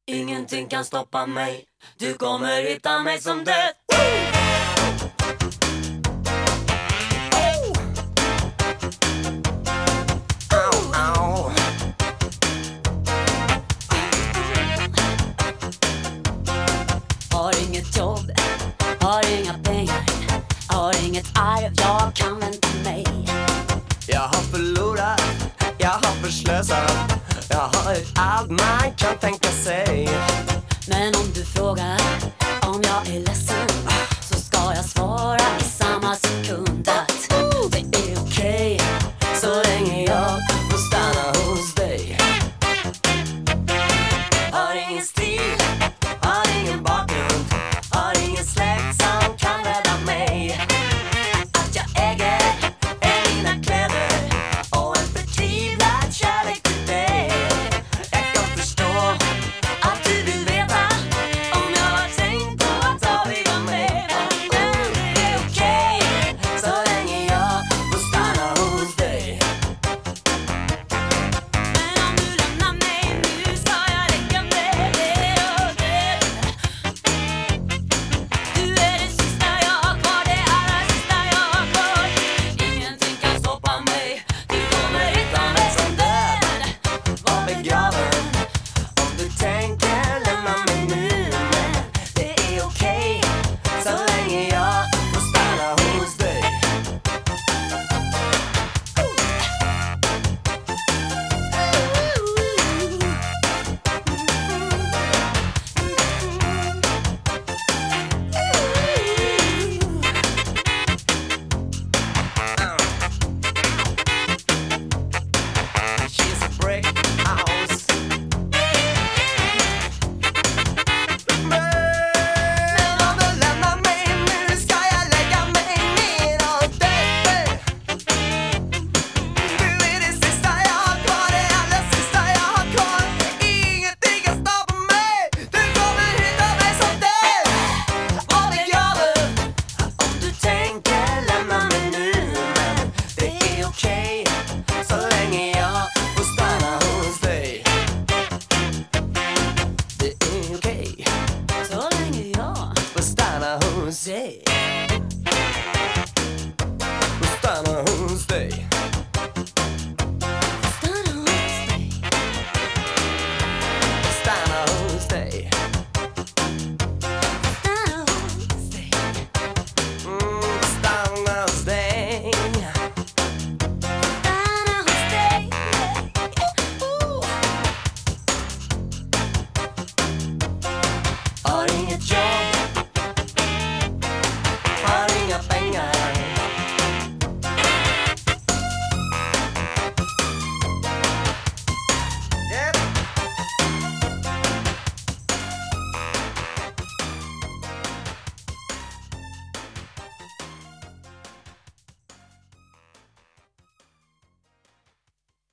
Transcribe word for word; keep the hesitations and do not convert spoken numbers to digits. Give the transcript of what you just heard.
Ingenting kan stoppa mig. Du kommer hitta mig som död. Har inget jobb, har inga pengar, har inget arv, jag kan vänta mig. Jag har förlorat, jag har förslösat, jag har gjort allt man kan tänka sig. Men om du frågar om jag är ledsen, så ska jag svara i samma sekund att det är okej, så länge jag